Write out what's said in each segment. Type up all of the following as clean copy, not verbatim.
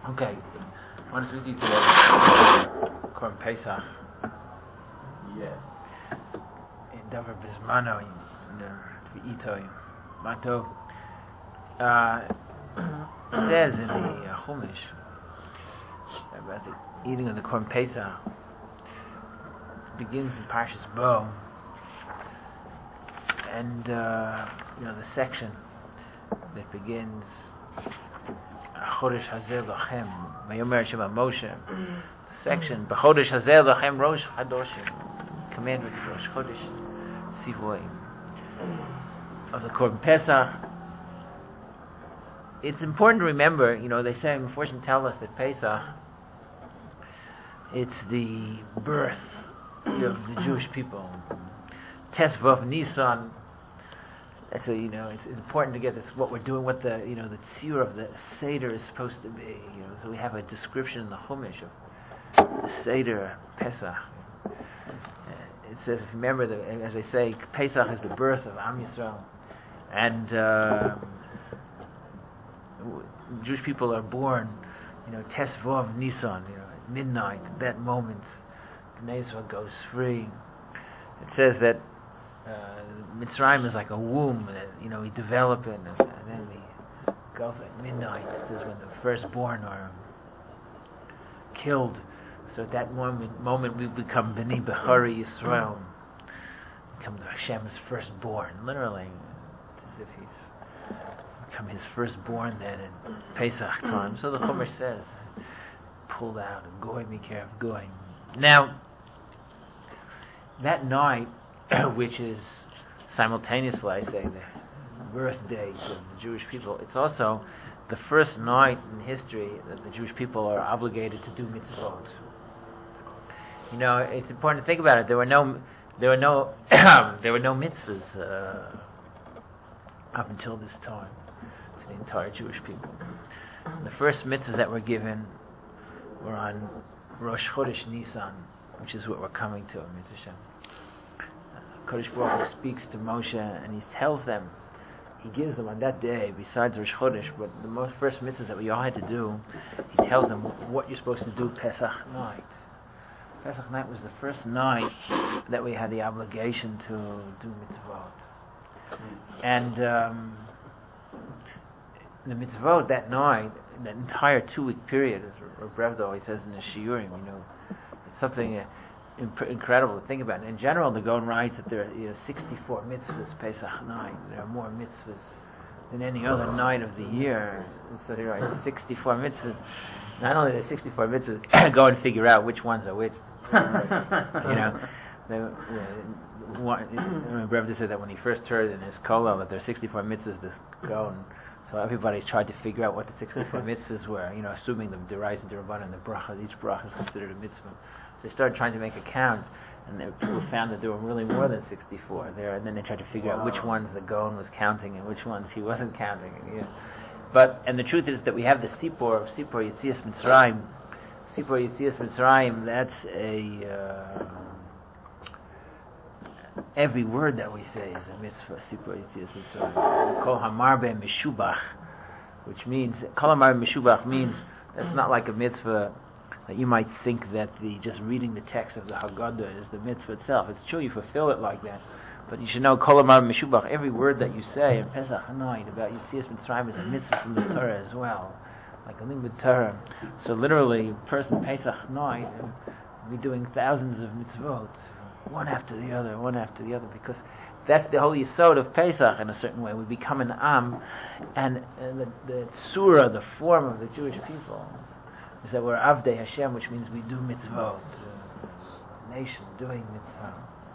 Okay, I want to read you today Korban Pesach. Yes. In Davar Bismano, in Ito, Mato. It says in the Chumash about the eating of the Korban Pesach. It begins in Parshas Bo, and the section that begins Chodesh Hazeh Lachem Vayomer Hashem Moshe. The section B'Chodesh Hazeh Lachem Rosh Chadoshim, commandment of Rosh Chodesh Sivoim of the Korban Pesach. It's important to remember, they say, unfortunately tell us that Pesach, it's the birth of the Jewish people. Tesvav Nisan. So it's important to get this. What we're doing, what the the tzir of the seder is supposed to be. So we have a description in the Chumash of the seder Pesach. It says, if you remember, as I say, Pesach is the birth of Am Yisrael, and Jewish people are born, Tesvav Nisan, at midnight. At that moment, Bnei Yisrael goes free. It says that Mitzrayim is like a womb that we develop it, and then we go at midnight. This is when the firstborn are killed. So at that moment we become Bnei Bechari Yisrael, become Hashem's firstborn. Literally, it's as if he's become his firstborn then in Pesach time. So the Chumash says, pulled out, and goy mikerav goy. Now, that night, which is simultaneously, I say, the birthday of the Jewish people, it's also the first night in history that the Jewish people are obligated to do mitzvot. It's important to think about it. There were no mitzvahs up until this time to the entire Jewish people. The first mitzvahs that were given were on Rosh Chodesh Nisan, which is what we're coming to, Mitzvah Hashem. Kodesh Baruch Hu speaks to Moshe and he tells them, he gives them on that day, besides Rosh Chodesh, but the first mitzvahs that we all had to do, he tells them what you're supposed to do Pesach night. Pesach night was the first night that we had the obligation to do mitzvot. And the mitzvot that night, that entire 2-week period, as Rav always says in the Shiurim, it's something incredible to think about. In general, the Gaon writes that there are 64 mitzvahs Pesach night. There are more mitzvahs than any other night of the year. So he writes 64 mitzvahs. Not only are there 64 mitzvahs, go and figure out which ones are which. Rebbe said that when he first heard in his kollel that there are 64 mitzvahs, this Gaon. So everybody tried to figure out what the 64 mitzvahs were, assuming the derais and derabbanan, the bracha, each bracha is considered a mitzvah. So they started trying to make a count, and people found that there were really more than 64 there, and then they tried to figure out which ones the Gaon was counting and which ones he wasn't counting. And the truth is that we have the Sipor of Sipor Yetzias Mitzrayim. Sipor Yetzias Mitzrayim, that's every word that we say is a mitzvah. Sipor Yetzias Mitzrayim. Kol Hamarbe Meshubach, which means Kol Hamarbe Meshubach means that's not like a mitzvah that you might think that just reading the text of the Haggadah is the mitzvah itself. It's true, you fulfill it like that, but you should know Kol Amar Meshubach. Every word that you say in Pesach night about Yetzias Mitzrayim is a mitzvah from the Torah as well, like a limud Torah. So literally, a person Pesach night will be doing thousands of mitzvot, one after the other, because that's the whole yesod of Pesach in a certain way. We become an Am, and the tzura, the form of the Jewish people, is that we're Avdei Hashem, which means we do mitzvot, nation doing mitzvot.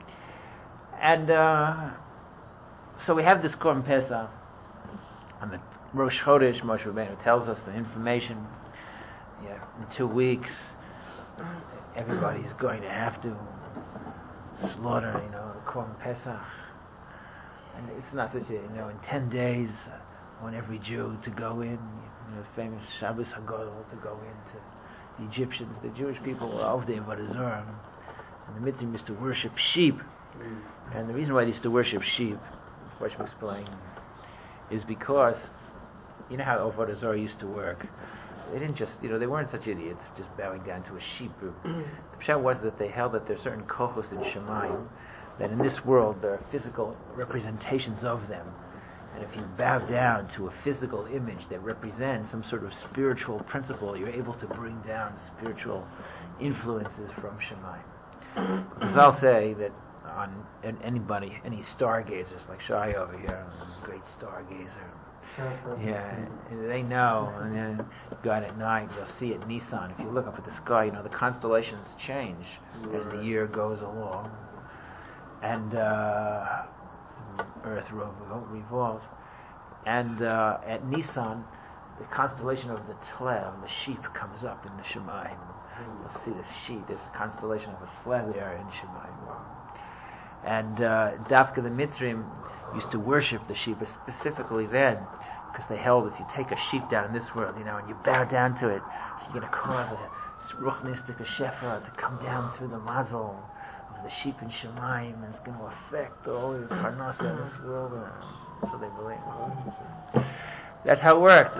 And so we have this Korban Pesach on the Rosh Chodesh. Moshe Rabbeinu tells us the information. In 2 weeks, everybody's going to have to slaughter, the Korban Pesach. And it's not such in 10 days, I want every Jew to go in, the famous Shabbos Hagadol, to go into the Egyptians. The Jewish people were Avdei Avodah Zarah, and the Mitzvah used to worship sheep. And the reason why they used to worship sheep, before I should explain, is because, how Avodah Zarah used to work. They didn't just, they weren't such idiots, just bowing down to a sheep. The pshat was that they held that there are certain kochos in Shemayim, that in this world there are physical representations of them. And if you bow down to a physical image that represents some sort of spiritual principle, you're able to bring down spiritual influences from Shemayim. Because I'll say that on anybody, any stargazers like Shai over here, a great stargazer, they know. And then God at night, you'll see at Nissan. If you look up at the sky, the constellations change as the year goes along, and Earth revolves. And at Nissan, the constellation of the Tlev, the sheep, comes up in the Shemayim. You'll see this sheep, this constellation of a Tlev there in Shemayim. And Dafka the Mitzrim used to worship the sheep, specifically then, because they held if you take a sheep down in this world, and you bow down to it, so you're going to cause a ruchnistic, a shefa, to come down through the mazel of the sheep in Shemayim, and it's going to affect all the parnasa in this world. So they believe. That's how it worked.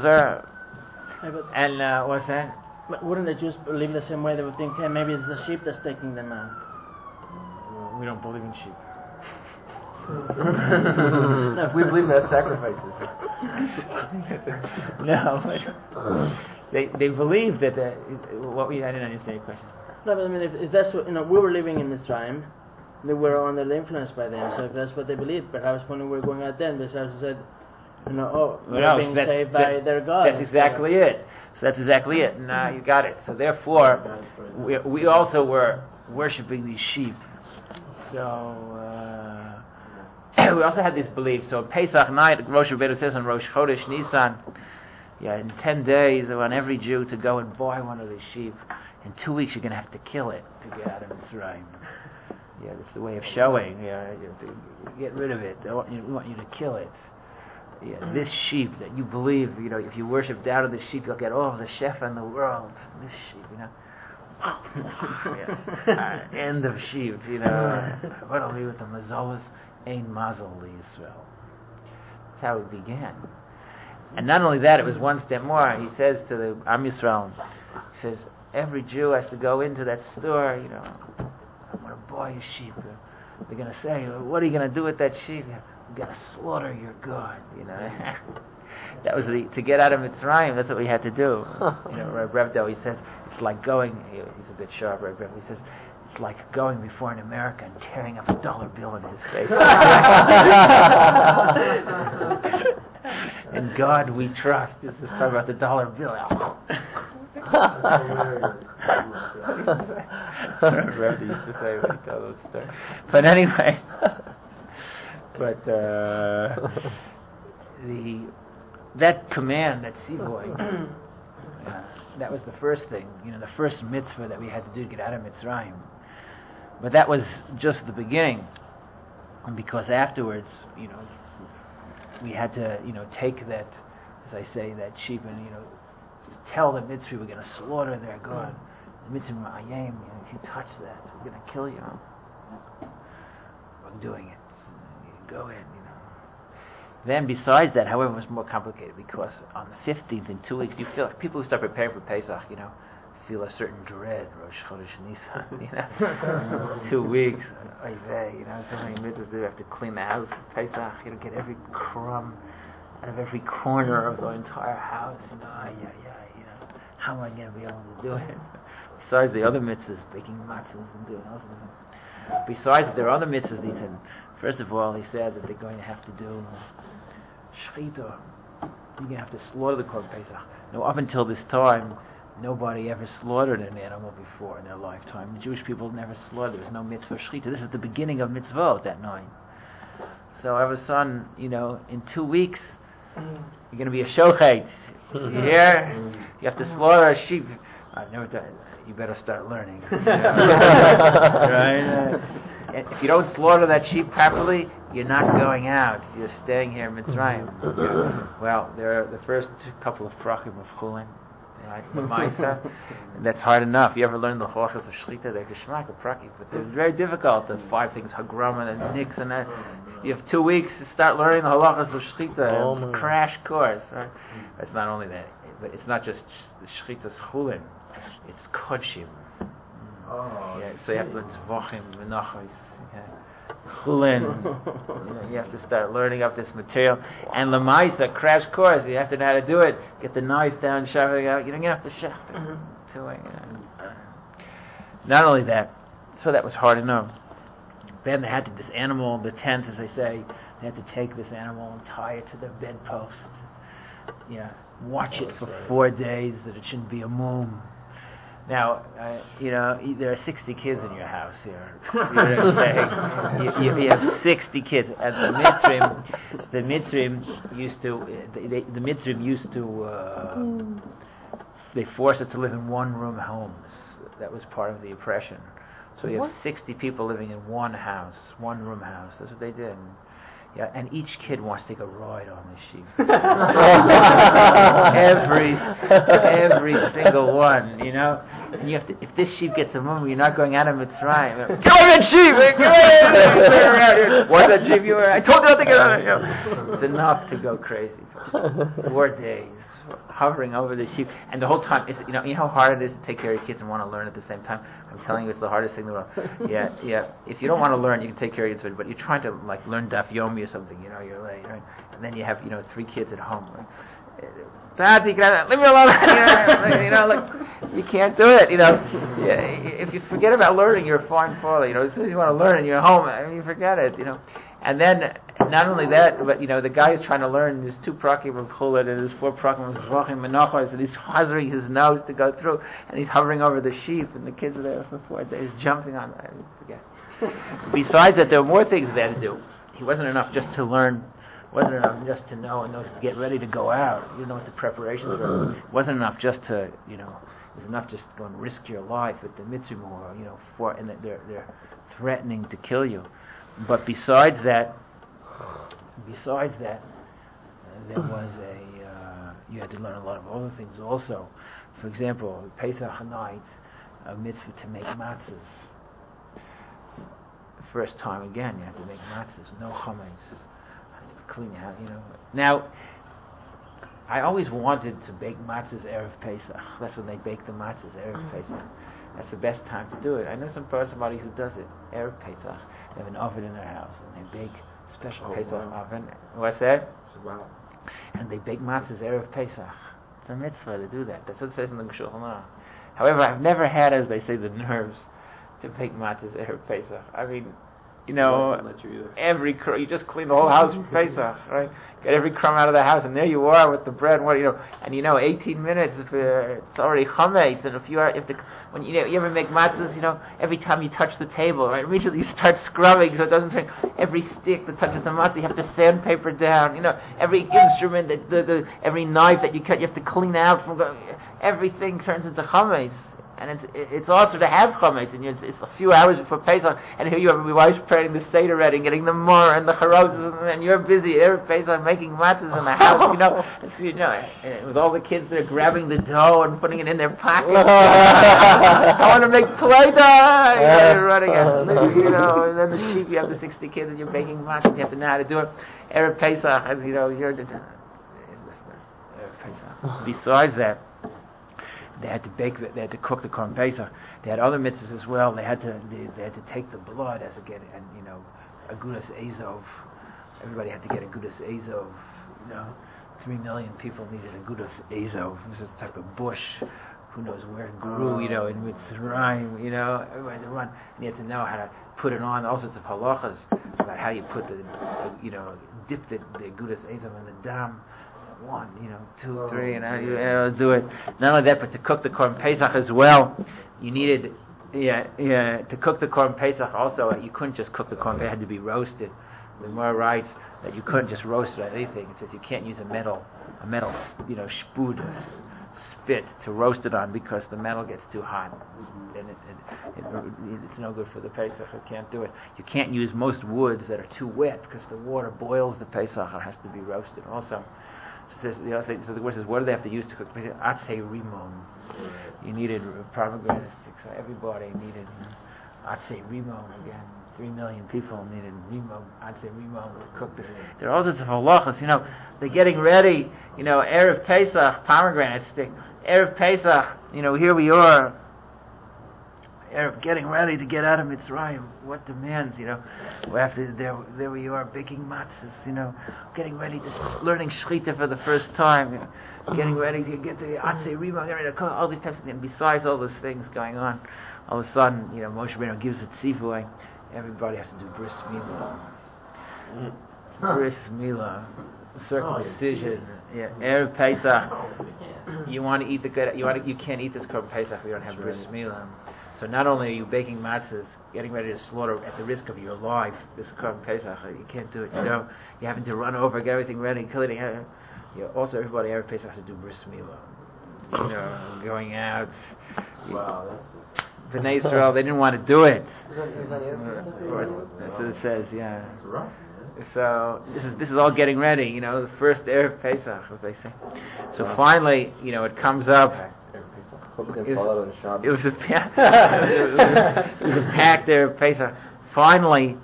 And what's that? But wouldn't the Jews believe the same way? They would think, hey, maybe it's the sheep that's taking them out. We don't believe in sheep. No, we believe in sacrifices. No, they believe that I didn't understand your question. No, but I mean, if that's what, we were living in Mitzrayim, they were under the influence by them. So if that's what they believed, perhaps when we were going out then, they said, they're being saved by their God. That's exactly it. So that's exactly it. Now you got it. So therefore, we also were worshiping these sheep. So we also had this belief. So Pesach night, Rosh Hashanah says on Rosh Chodesh Nisan, in 10 days, I want every Jew to go and buy one of these sheep. In 2 weeks, you're going to have to kill it to get out of Mitzrayim. That's the way of showing. You have to get rid of it. We want you to kill it. This sheep that you believe, if you worship down to the sheep, you'll get all of the shefa in the world. This sheep, end of sheep, What'll be with the mazolas? Ein mazel Yisrael. That's how it began. And not only that, it was one step more. He says to the Am Yisrael, he says, every Jew has to go into that store, I'm going to buy a sheep. They're going to say, what are you going to do with that sheep? We're going to slaughter your God, That was to get out of Mitzrayim, that's what we had to do. Reb Revdo, he says, it's like going, he's a bit sharp, Reb Revdo, he says, it's like going before an American and tearing up a dollar bill in his face. In God we trust. This is talking about the dollar bill. Reb used to say when he told those stories. But anyway, that command, that tzivoy, that was the first thing, the first mitzvah that we had to do to get out of Mitzrayim. But that was just the beginning, because afterwards, we had to, take that, as I say, that sheep and, tell the Mitzri we're going to slaughter their God. The Mitzri Ma'ayim, if you touch that, we're going to kill you. I'm doing it. You go in, Then besides that, however, it was more complicated, because on the 15th, in 2 weeks, you feel like people who start preparing for Pesach, feel a certain dread, Rosh Chodesh Nisan, 2 weeks, so many mitzvahs you have to clean the house for Pesach, get every crumb out of every corner of the entire house, how am I going to be able to do it? Besides the other mitzvahs, baking matzahs and doing all sorts of things. Besides, there are other mitzvahs, he said, first of all, he said that they're going to have to do shechita. You're going to have to slaughter the Korban Pesach. Now, up until this time, nobody ever slaughtered an animal before in their lifetime. The Jewish people never slaughtered. There was no mitzvah shechita. This is the beginning of mitzvot that night. So, all of a sudden, in 2 weeks, you're going to be a shochet. You hear? You have to slaughter a sheep. I've never done it. You better start learning. Right? If you don't slaughter that sheep properly, you're not going out. You're staying here in Mitzrayim. Well, there are the first couple of prachim of chulin. Right, Lamaisa, and that's hard enough. You ever learn the halachas of shechita? They're geschmack of prakim, but it's very difficult. The 5 things, hagrama and nix, and that. You have 2 weeks to start learning the halachas of shechita. Crash course. Right? It's not only that. but it's not just the shchitas chulin, it's kodshim. So you have to learn tzvachim, menachos, chulin. You have to start learning up this material. And lemaisa, crash course, you have to know how to do it. Get the knife down, shove it out. You don't have to shach it. Not only that, so that was hard enough. Then they had this animal, the tent, as they say, they had to take this animal and tie it to the bedpost. Watch it for 4 days that it shouldn't be a moon. Now, there are 60 kids in your house here. You know what I'm saying? You have 60 kids. And the Mitzrim used to, they forced us to live in one-room homes. That was part of the oppression. So you have 60 people living in one house, one-room house. That's what they did. And each kid wants to take a ride on this sheep. every single one, And you have to. If this sheep gets a mum, you're not going out of Mitzrayim. Get on that sheep! What's that sheep you were? I told you not to get on it. It's enough to go crazy. 4 days hovering over the sheep, and the whole time, it's, you know how hard it is to take care of your kids and want to learn at the same time. I'm telling you, it's the hardest thing in the world. Yeah. If you don't want to learn, you can take care of your kids, but you're trying to learn Daf Yomi or something. You're late, right? And then you have 3 kids at home. Right? Leave me alone. You can't do it. If you forget about learning, you're a fine father. As soon as you want to learn and you're home, you forget it. And then not only that, but the guy is trying to learn. There's 2 prakim of chulin and there's 4 prakim of zvachim menachos, and he's hovering his nose to go through, and he's hovering over the sheep, and the kids are there for 4 days jumping on. Forget. Besides that, there were more things they had to do. It wasn't enough just to learn. Wasn't enough just to know and to get ready to go out. You know what the preparations were. It wasn't enough just to, it was enough just to go and risk your life at the mitzvah or, and they're threatening to kill you. But besides that, there was you had to learn a lot of other things also. For example, Pesach night, a mitzvah to make matzahs. First time again, you have to make matzahs, no chametz. Clean out, Now, I always wanted to bake matzahs Erev Pesach. That's when they bake the matzahs Erev Pesach. That's the best time to do it. I know somebody who does it Erev Pesach. They have an oven in their house and they bake special Pesach oven. What's that? Wow. And they bake matzahs Erev Pesach. It's a mitzvah to do that. That's what it says in the Shulchan Aruch. However, I've never had, as they say, the nerves to bake matzahs Erev Pesach. I mean, every you just clean the whole house for Pesach, right? Get every crumb out of the house, and there you are with the bread. 18 minutes, it's already chametz, and a few hours. When you ever make matzahs, every time you touch the table, right? Immediately you start scrubbing so it doesn't turn. Every stick that touches the matzah, you have to sandpaper down. Every instrument, every knife that you cut, you have to clean out. Everything turns into chametz. And it's also to have chametz, and it's a few hours before Pesach, and here you have your wife's preparing the Seder ready, getting the mor and the charoses, and you're busy every Pesach making matzahs in the house, and with all the kids that are grabbing the dough and putting it in their pockets. I want to make play-doh! You're running out, and then the sheep, you have the 60 kids, and you're baking matzahs, you have to know how to do it. Erev Pesach, as you're the Erev Pesach. Besides that, they had to cook the Korban Pesach. They had other mitzvahs as well. They had to take the blood as Agudas Azov. Everybody had to get Agudas Azov. 3 million people needed Agudas Azov. It was a type of bush. Who knows where it grew? In Mitzrayim. Everybody had to run. And you had to know how to put it on. All sorts of halachas about how you put dip the Agudas Azov in the dam. 1, 2, 3, and do it. Not only that, but to cook the Korban Pesach as well, you needed, to cook the Korban Pesach also, you couldn't just cook the Korban Pesach, it had to be roasted. The Gemara writes that you couldn't just roast it on anything. It says you can't use a metal, spud, spit to roast it on because the metal gets too hot. And it's no good for the Pesach. You can't do it. You can't use most woods that are too wet because the water boils the Pesach. It has to be roasted also. So the word says, what do they have to use to cook? Atzei rimon. You needed pomegranate sticks. So everybody needed Atzei Rimon again. 3 million people needed Atzei Rimon to cook this. There are all sorts of halachas. They're getting ready. Erev Pesach, pomegranate stick. Erev Pesach. Here we are. Getting ready to get out of Mitzrayim. What demands? After there we are baking matzahs. Getting ready to learning shechita for the first time. Getting ready to get to the Atzei Rimon. Getting ready to cook all these types of things. Besides all those things going on, all of a sudden, Moshe Rabbeinu gives a tzivui. Everybody has to do bris milah. Bris milah, circumcision. Yeah, Erev Pesach. You want to eat you can't eat this Korban Pesach if you don't have bris milah. So not only are you baking matzahs, getting ready to slaughter at the risk of your life, this Korban Pesach, you can't do it. You're having to run over, get everything ready, kill it. Also, everybody Erev Pesach has to do bris milah. Going out. Wow, that's Bnei Israel, they didn't want to do it. That's what it says. Yeah. So this is all getting ready. The first Erev Pesach, as they say. So finally, it comes up. It was a packed Erev Pesach. Finally,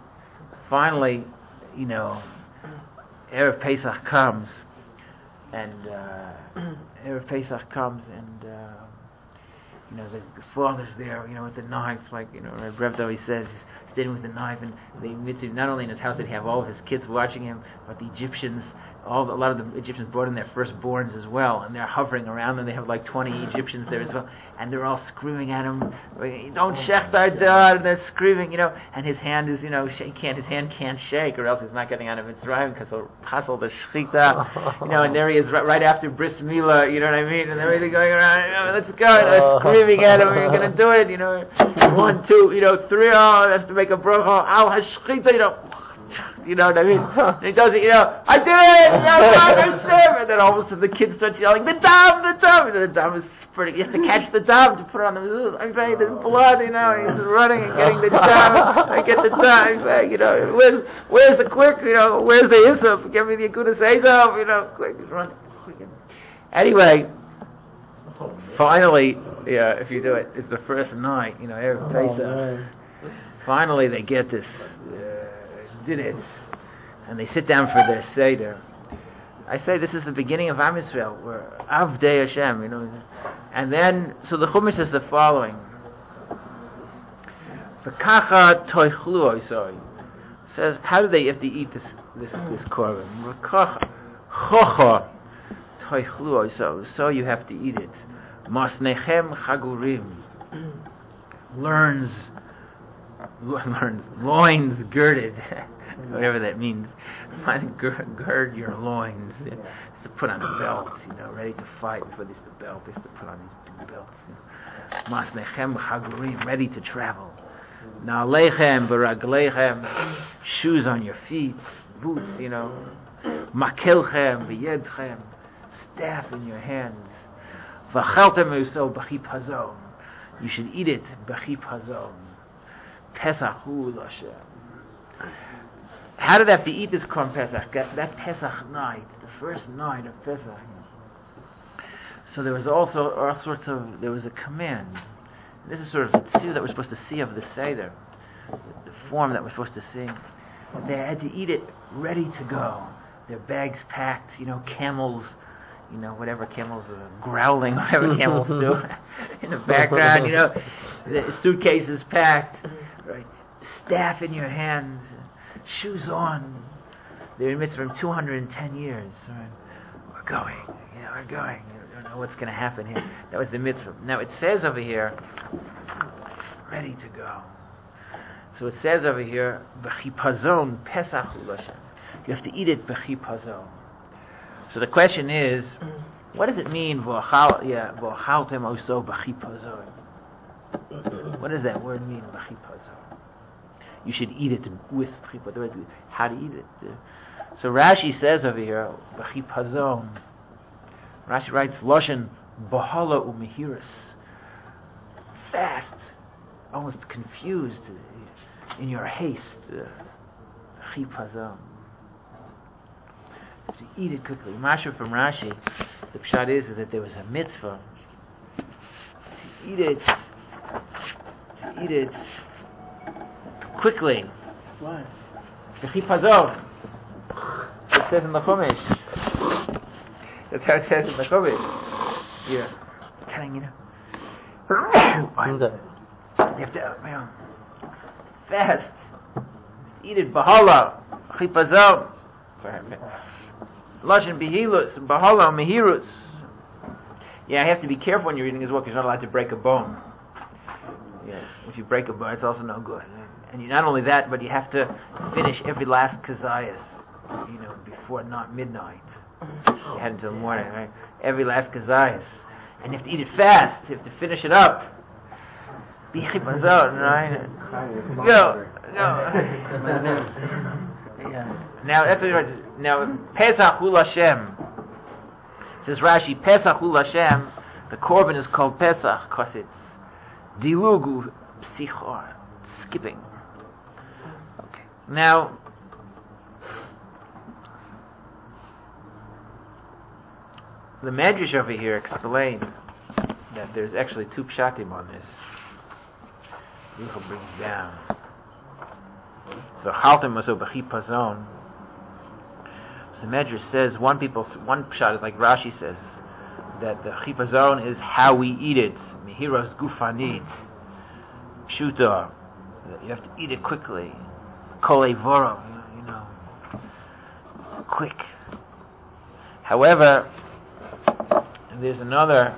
Erev Pesach comes, and the father's there, with the knife, like, Reb Dovi says, he's standing with the knife, and not only in his house did he have all of his kids watching him, but the Egyptians, a lot of the Egyptians brought in their firstborns as well, and they're hovering around them. They have like 20 Egyptians there as well, and they're all screaming at him, "Don't shech our dad!" And they're screaming, and his hand is, his hand can't shake, or else he's not getting out of Mitzrayim because he'll hassle the shechita, and there he is right after bris milah, and everything going around, let's go, and they're screaming at him, "You're going to do it, 1, 2, 3, that's to make a bracha, al hashchita, you know what I mean? And he does it, I did it! And then all of a sudden the kids start yelling, the dam! And the dam is spurting. He has to catch the dam to put it on the mezuzah. There's blood, he's running and getting the dam. I get the dam, where's the quick, where's the Isaf? Give me the Agudas Ezav, quick, he's running. Anyway, finally, if you do it, it's the first night, Erev Pesach. Finally they get this, did it, and they sit down for their Seder. I say this is the beginning of Am Yisrael, where Avdei Hashem, and then, so the Chumash says the following, V'kacha toichlu osoi, says, how do they have to eat this korban? V'kacha chocha toichlu osoi, so you have to eat it. Masnechem chagurim, loins girded, whatever that means. Gird your loins. To put on a belt, ready to fight. Before they used to belt, they used to put on these big belts. Masnechem chagurim, ready to travel. Na'alechem v'raglechem, shoes on your feet, boots, Makelchem v'yedchem, staff in your hands. V'cheltem uso b'chip hazon, you should eat it b'chip hazon. Pesach Hashem. How did they have to eat this Korban Pesach? That Pesach night, the first night of Pesach. So there was also there was a command. This is sort of the tzir that we're supposed to see of the Seder, the form that we're supposed to see. They had to eat it ready to go. Their bags packed, camels, whatever camels are growling, whatever camels do in the background, the suitcases packed, right? Staff in your hands, shoes on. They're in Mitzrayim 210 years. Right? We're going. You don't know what's going to happen here. That was the mitzvah. Now it says over here, ready to go. So it says over here, b'chipazon pesach u'lashem. You have to eat it b'chipazon. So the question is, what does it mean, v'ochaltem oso b'chipazon? What does that word mean, b'chipazon? You should eat it with b'chipazon. How to eat it? So Rashi says over here, b'chipazon. Rashi writes, Loshen b'hala u'mehiris. Fast, almost confused, in your haste. B'chipazon. To eat it quickly. Masha from Rashi, the pshat is that there was a mitzvah to eat it quickly. Why? The chipazon. It says in the Chumash. That's how it says in the Chumash. Yeah. Cutting, you know. You have to, fast. Eat it, bahala. Chipazon. Lashon behilus, bahala, mehirus. Yeah, I have to be careful when you're eating as well, because you're not allowed to break a bone. Yeah, if you break a bone, it's also no good. And not only that, but you have to finish every last kazayas, before not midnight. You had until morning, right? Every last kazayas. And you have to eat it fast. You have to finish it up. Bichipazon, right? Go. Yeah. Now, that's what now, Pesach Hul Hashem. Says Rashi, Pesach Hul Hashem, the korban is called Pesach because it's dilugu psichor, skipping. Okay. Now, the Medrash over here explains that there's actually two pshatim on this. Yichel brings down. The Chaltem was over Chipazon. The Medrash says one pshat is like Rashi says that the chipazon is how we eat it. Mihiros gufanit, pshuta. You have to eat it quickly. Kol evoro, quick. However, there's another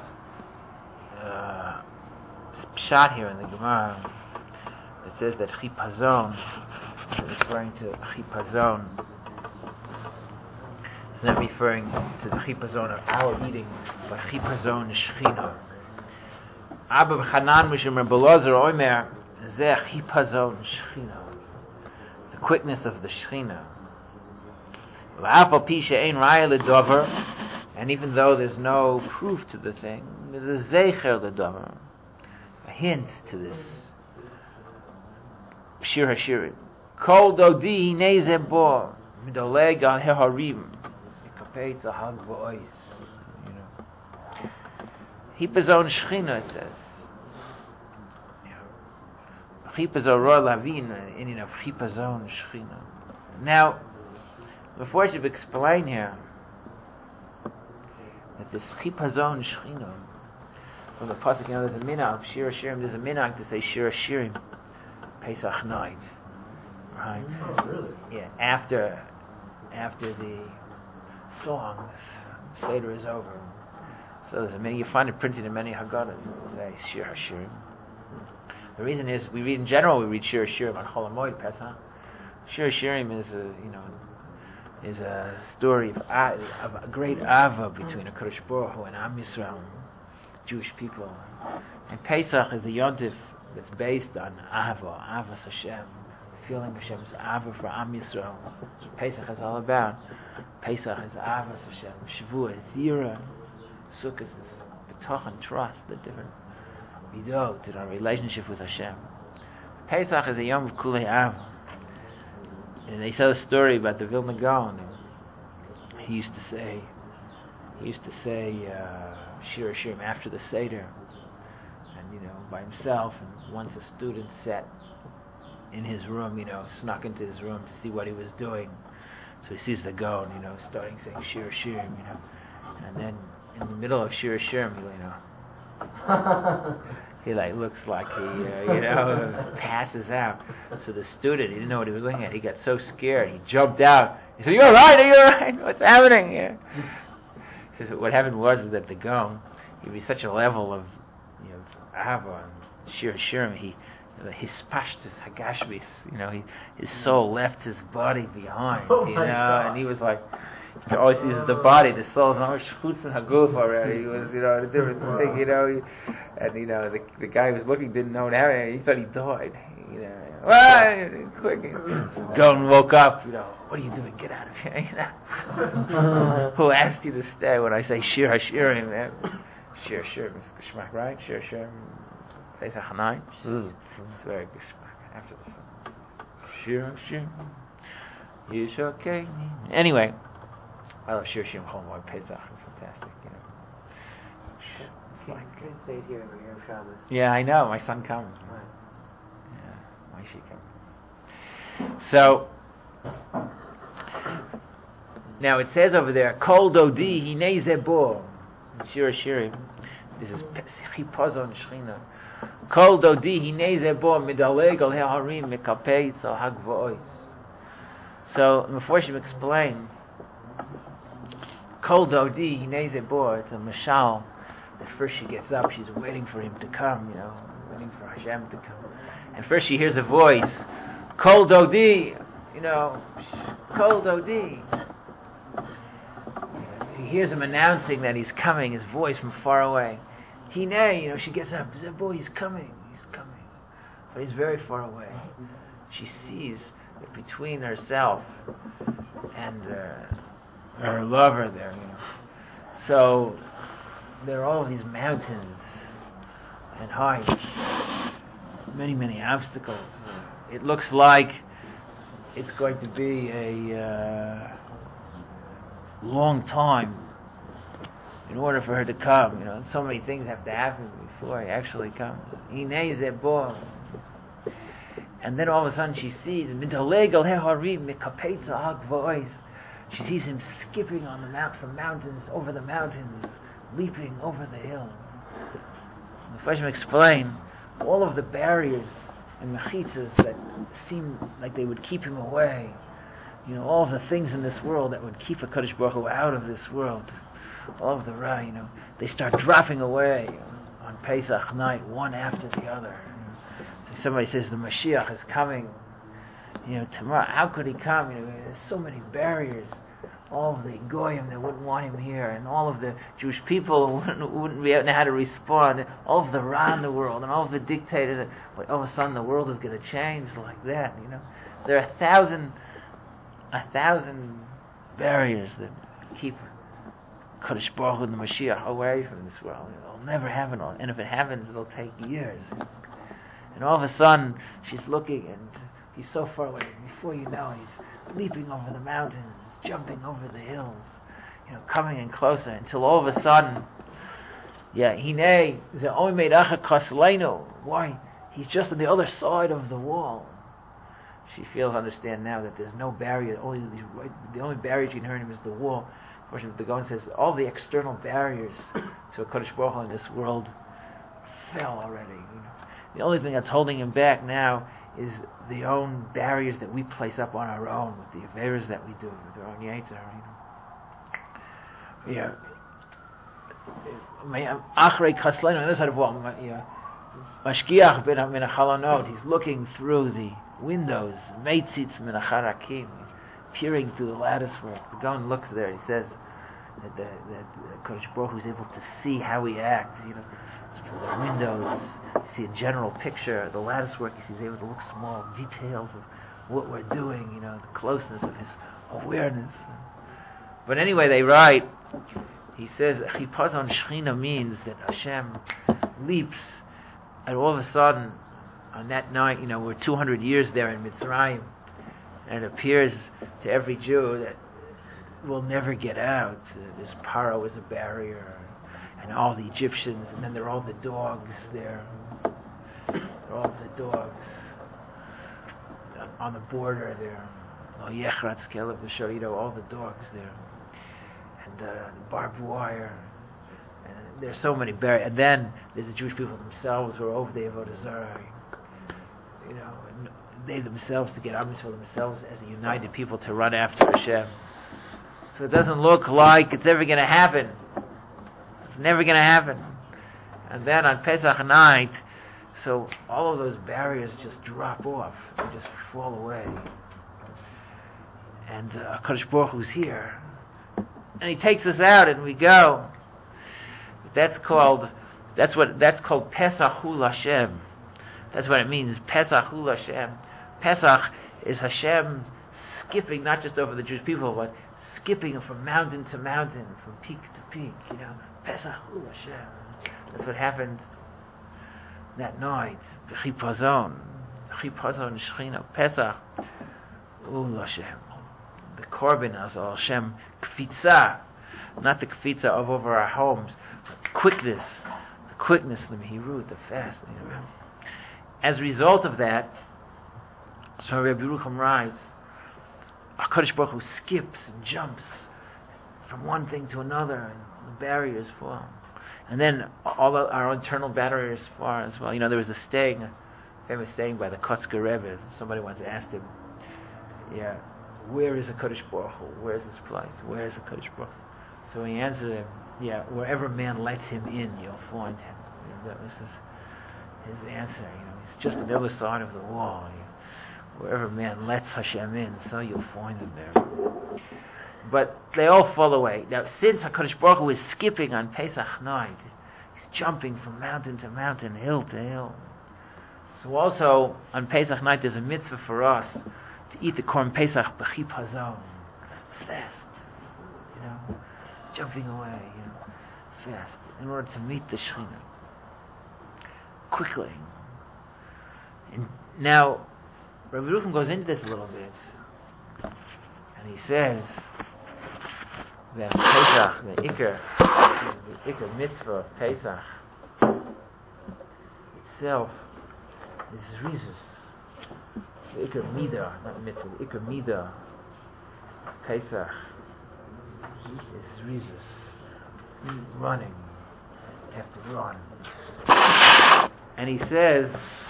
pshat here in the Gemara that says that chipazon, referring to chipazon. It's not referring to the chipazon of our eating, but chipazon shechina. Abba v'chanan mishum Rebelazar omer zeh chipazon shechina. The quickness of the shechina. V'afal pi she'ein raya l'dover, and even though there's no proof to the thing, there's a zecher l'dover, a hint to this. Shir hashirim. Kol dodi nezeh bo midoleg al heharim. Chipazon shechina, it says. Chipazon roa lavin, in of chipazon shechina. Now, before I should explain here that this chipazon shechina, from the pasuk, there's a minhag of Shir Hashirim. There's a minhag to say Shir Hashirim Pesach night, right? Oh, really? Yeah, after the song, Seder is over. So you find it printed in many Haggadahs to say Shir Hashirim. The reason is we read Shir Hashirim on Chol HaMoed Pesach. Shir Hashirim is a story of a great ava between a Kadosh Baruch Hu and Am Yisrael, Jewish people. And Pesach is a yontif that's based on Avos Hashem, feeling Hashem's Ava for Am Yisrael. That's what Pesach is all about. Pesach is Avos Hashem, Shavuot is Yira, Sukkot is B'tochen, trust, the different midot in our relationship with Hashem. Pesach is a Yom of Kulei Av. And they tell a story about the Vilna Gaon. He used to say Shir Hashirim after the Seder, and by himself. And once a student sat in his room, snuck into his room to see what he was doing. So he sees the Gaon, starting saying Shir Hashirim, and then in the middle of Shir Hashirim, he looks like he passes out. So the student, he didn't know what he was looking at. He got so scared, he jumped out. He said, "You're right. What's happening here?" He says what happened was that the Gaon, he reached such a level of Ava and Shir Hashirim, his pashtus hagashmis, his soul left his body behind, and he was like, you can always see the body, the soul's not chutz and haguf already. He was, a different thing, and the guy who was looking didn't know what happened. He thought he died. Quick! Gaon woke up. What are you doing? Get out of here! Who asked you to stay when I say Shir Hashirim? Man? Shir Hashirim is geschmack, right? Shir Hashirim, Pesach night. It's very geschmack after the sun. Shir Hashirim, Yishokei. Anyway. I love Shir Hashirim Chol HaMoed Pesach. It's fantastic, It's like you can say it here every year of Shabbos. Yeah, I know. My son comes. Right. Yeah, Maishi comes. So now it says over there, Kol Dodi Hinei Zebo. Shir Shirim. This is Chipazon Shechina. Kol Dodi Hinei Zebo Midaleg Al Harim Mekapetz Al Hagvois. So Meforshim explain, Kol Dodi Hinei Zebo. It's a mashal. At first she gets up, she's waiting for him to come, waiting for Hashem to come. And first she hears a voice, Kol Dodi, Kol Dodi. He hears him announcing that he's coming, his voice from far away. Hine, she gets up, boy, he's coming. But he's very far away. She sees that between herself and her lover there, So there are all these mountains and heights, many, many obstacles. It looks like it's going to be a long time in order for her to come. So many things have to happen before he actually comes. And then all of a sudden she sees she sees him skipping on the from mountains over the mountains, leaping over the hills. The Mepharshim explain all of the barriers and mechitzas that seem like they would keep him away. All of the things in this world that would keep HaKadosh Baruch Hu out of this world, all of the Ra, they start dropping away on Pesach night, one after the other. Somebody says the Mashiach is coming, tomorrow. How could he come? There's so many barriers. All of the goyim that wouldn't want him here, and all of the Jewish people wouldn't know how to respond. All of the Ra in the world, and all of the dictators. But all of a sudden, the world is going to change like that. There are a thousand barriers that keep Kadosh Baruch Hu and the Mashiach away from this world. It'll never happen, and if it happens, it'll take years. And all of a sudden, she's looking, and he's so far away. Before you know, he's leaping over the mountains, jumping over the hills, coming in closer, until all of a sudden, why? He's just on the other side of the wall. She feels, understand now that there's no barrier. The only barrier you can hurt him is the wall. The Gaon says all the external barriers to a Kadosh Baruch Hu in this world fell already. The only thing that's holding him back now is the own barriers that we place up on our own with the affairs that we do with our own Yetzer. Achrei Kasleinu, on this side of the wall, Mashgiach ben Chalonot, he's looking through the windows, Meitzitz min Acharakim, peering through the latticework. The Gaon looks there. He says that Kodesh Baruch Hu is able to see how we act. Through the windows, you see a general picture. The latticework, he's able to look small details of what we're doing. The closeness of his awareness. But anyway, they write. He says Chipazon Shechina means that Hashem leaps, and all of a sudden, on that night, we're 200 years there in Mitzrayim, and it appears to every Jew that we'll never get out. This Paro is a barrier, and all the Egyptians, and then there are all the dogs there. All the dogs on the border there. All the dogs there. And the barbed wire. And there's so many barriers. And then there's the Jewish people themselves who are over the Avodah Zarah. And they themselves to get Am Yisrael themselves as a united people to run after Hashem. So it doesn't look like it's ever going to happen. It's never going to happen. And then on Pesach night, so all of those barriers just drop off. They just fall away. And HaKadosh Baruch Hu's here. And he takes us out and we go. That's called Pesachul Hashem. That's what it means, Pesachul Hashem. Pesach is Hashem skipping not just over the Jewish people, but skipping from mountain to mountain, from peak to peak, Pesachul Hashem. That's what happened that night. Chipazon Shechina, Pesach Ul Hashem. The Korban Azal Hashem Kfitza, not the Kfitza of over our homes, but the quickness, the Mehirut, the fast. As a result of that, So Rabbi Yerucham writes, HaKadosh Baruch Hu skips and jumps from one thing to another, and the barriers fall. And then all our internal barriers fall as well. There was a famous saying by the Kotzker Rebbe. Somebody once asked him, where is HaKadosh Baruch Hu? Where is this place? Where is HaKadosh Baruch Hu? So he answered him, wherever man lets him in, you'll find him. That was his answer. He's just on the other side of the wall. Wherever man lets Hashem in, so you'll find him there. But they all fall away. Now, since HaKadosh Baruch Hu is skipping on Pesach night, he's jumping from mountain to mountain, hill to hill. So also, on Pesach night, there's a mitzvah for us to eat the Korban Pesach b'chip hazon, fast, jumping away, fast, in order to meet the Shekhinah quickly. And now, Rabbi Yerucham goes into this a little bit, and he says that Pesach, the Iker mitzvah of Pesach itself is Zrizus. The Iker Midah, not mitzvah, the Iker Midah of Pesach is Zrizus. Running. You have to run. And he says,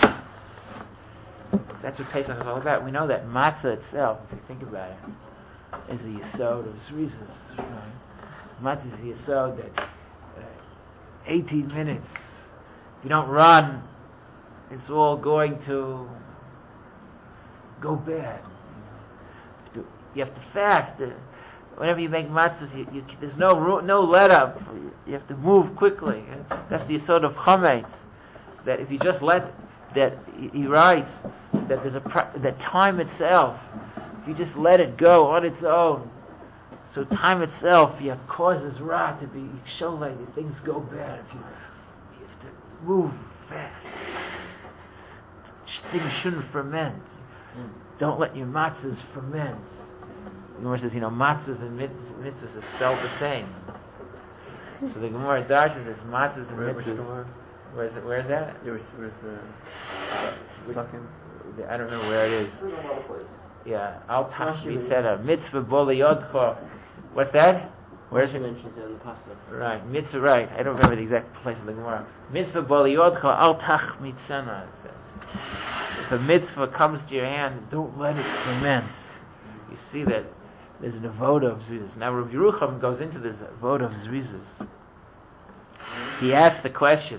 that's what Pesach is all about. We know that matzah itself, if you think about it, is the yesod of Zrizus. Right? Matzah is the yesod that 18 minutes, if you don't run, it's all going to go bad. You have to fast. Whenever you make matzahs, there's no let up. You have to move quickly. That's the yesod of chametz. That if you just he writes that there's that time itself, if you just let it go on its own, so time itself causes ra to be sholei, things go bad. If you have to move fast. Things shouldn't ferment. Don't let your matzahs ferment. The Gemara says, matzahs and mitzvahs are spelled the same. So the Gemara dashes says matzahs and mitzvahs. Where is that? Where's the second? I don't know where it is. Al Tashmi said a mitzvah boli yodcha. What's that? Where is it? Right, mitzvah. Right, I don't remember the exact place of the Gemara. Mitzvah boli yodcha al tach mitzana. It says, if a mitzvah comes to your hand, don't let it ferment. You see that there's an avoda of zrizus. Now Rabbi Yerucham goes into this avoda of zrizus. He asks the question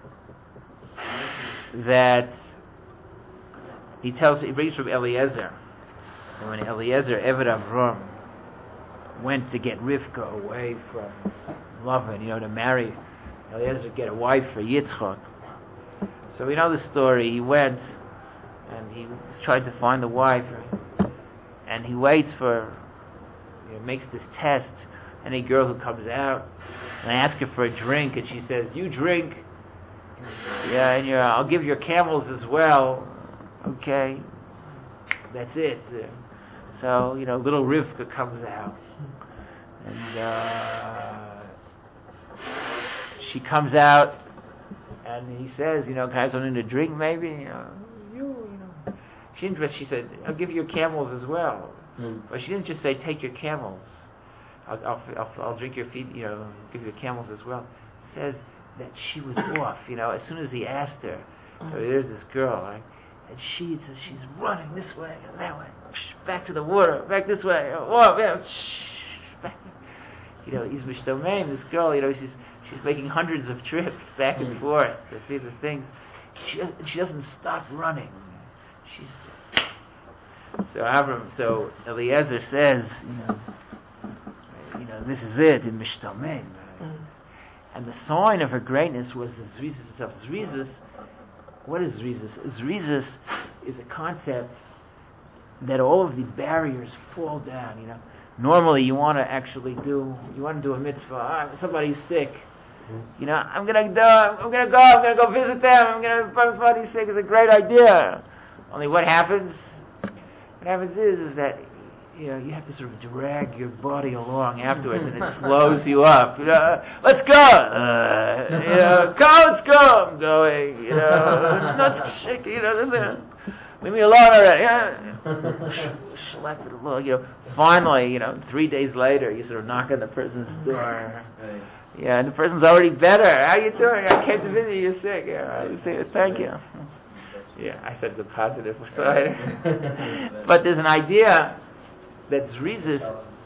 that he brings from Eliezer. And when Eliezer, Eved Avram, went to get Rivka away from Lavan, to marry Eliezer, get a wife for Yitzchak. So we know the story. He went and he was trying to find the wife, and he waits makes this test. Any girl who comes out, and I ask her for a drink, and she says, "You drink." And I'll give your camels as well. Okay, that's it. So little Rivka comes out, and she comes out, and he says, "Can I have something to drink, maybe?" She didn't. She said, "I'll give you your camels as well." But she didn't just say, "Take your camels. I'll drink your feed. Give you your camels as well." It says that she was off. As soon as he asked her, there's this girl, right? And she says she's running this way and that way, back to the water, back this way, back. He's mishtomein. This girl, she's making hundreds of trips back and forth to see the things. She doesn't stop running. So Eliezer says, this is it in mishtomein. And the sign of her greatness was the zrizus itself. Zrizus, what is zrizus? Zrizus is a concept that all of the barriers fall down. Normally you want to do a mitzvah. Somebody's sick. I'm gonna go visit them. Somebody's sick. It's a great idea. Only what happens? What happens is that you have to sort of drag your body along afterwards, and it slows you up. Let's go. Let's go. I'm going. Not shake. Leave me alone already. Schlep it along. Finally, 3 days later, you sort of knock on the person's door. Yeah, and the person's already better. How you doing? I came to visit you. You're sick. You say, thank you. Yeah, I said the positive side. But there's an idea that Zrizis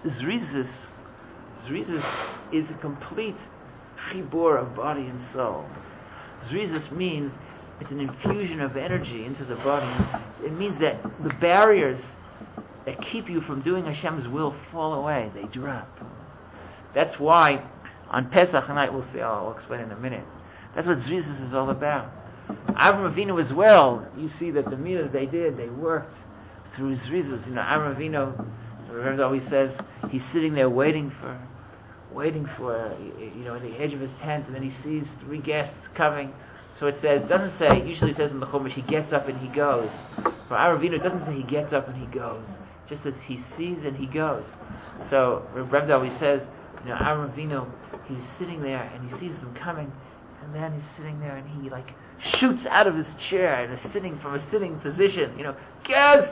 is a complete chibur of body and soul. Zrizis means it's an infusion of energy into the body. It means that the barriers that keep you from doing Hashem's will fall away. They drop. That's why on Pesach night, we'll see, I'll explain in a minute. That's what Zrizis is all about. Avram Avinu as well, you see that the mitzvah they did, they worked through Zrizis. Avram Avinu, remember always says, he's sitting there waiting for, in the edge of his tent, and then he sees 3 guests coming. So it says, doesn't say, usually it says in the Chumash, he gets up and he goes. For Avram Avinu, it doesn't say he gets up and he goes. Just as he sees and he goes. So Rebbe always says, Avram Avinu, he was sitting there and he sees them coming, and then he's sitting there and he shoots out of his chair and is sitting from a sitting position, guess,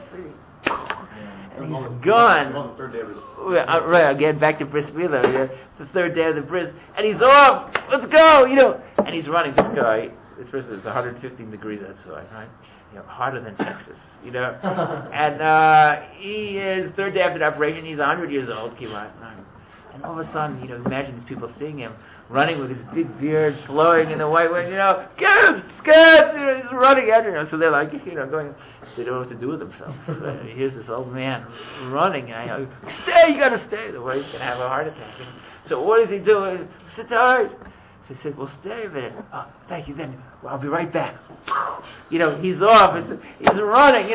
and he's gone. Right, again, back to Bris Milah, the 3rd day of the Bris, and he's off, let's go, and he's running. This guy, it's 115 degrees outside, right? Hotter than Texas, and he is 3rd day after the operation, he's 100 years old, and all of a sudden, imagine these people seeing him running with his big beard flowing in the white wind, skirts, he's running at so they're going, they don't know what to do with themselves. Here's this old man running, and stay, you gotta stay, otherwise he's gonna have a heart attack. So what does he do? Sit tight. So he said, well, stay a minute. Oh, thank you, then I'll be right back. He's off, he's running,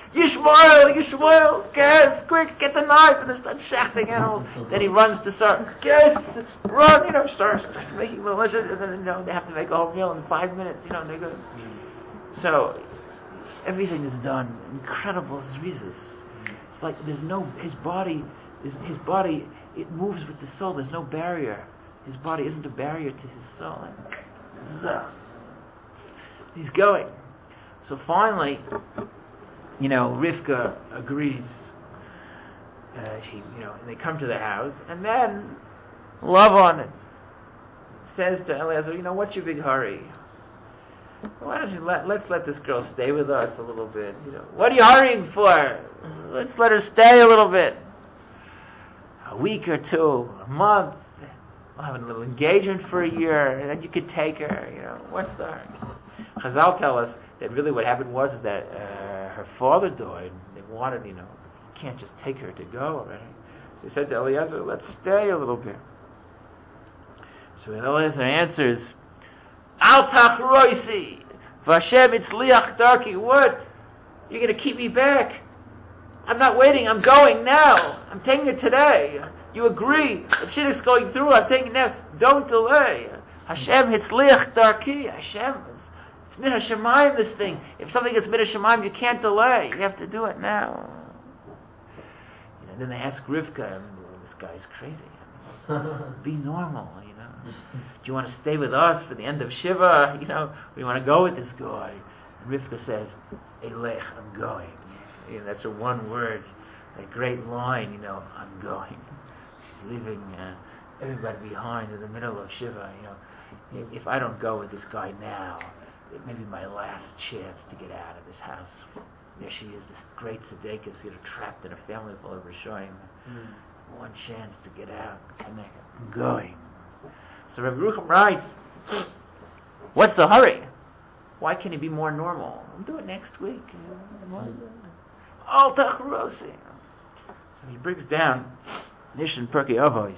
Yishmael, guess, quick, get the knife, and they start shachting animals. Then he runs to start, guess, run, starts making malicious, and then, they have to make a whole meal in 5 minutes, and they go. So, everything is done. Incredible Zrizis. It's like there's no, his body, it moves with the soul, there's no barrier. His body isn't a barrier to his soul. He's going. So finally, Rivka agrees. And they come to the house, and then Lavan says to Eliezer, what's your big hurry? Why don't you let's let this girl stay with us a little bit? What are you hurrying for? Let's let her stay a little bit. A week or 2, a month. We'll have a little engagement for a year, and then you could take her. What's the hurry? Chazal tell us that really what happened was that her father died. They wanted, you can't just take her to go already. So he said to Eliezer, let's stay a little bit. So Eliezer answers, Al tachroisi, v'Hashem itzliach darki. What? You're going to keep me back? I'm not waiting. I'm going now. I'm taking it today. You agree. The shidduch's going through. I'm taking it now. Don't delay. Hashem itzliach darki. Hashem. It's min hashemayim, this thing. If something is min hashemayim, you can't delay. You have to do it now. Then they ask Rivka, this guy's crazy. Be normal, Do you want to stay with us for the end of Shiva? Or you want to go with this guy? And Rivka says, Elech, I'm going. That's her one word, that great line, I'm going. She's leaving everybody behind in the middle of Shiva. If I don't go with this guy now, it may be my last chance to get out of this house. There she is, this great tzedekah, trapped in a family full of Rishonim. One chance to get out, connect. I'm going. So Rabbi Rucham writes, what's the hurry? Why can't he be more normal? I'll do it next week. Al tachrosi. So he brings down Nishan Perkei Avos.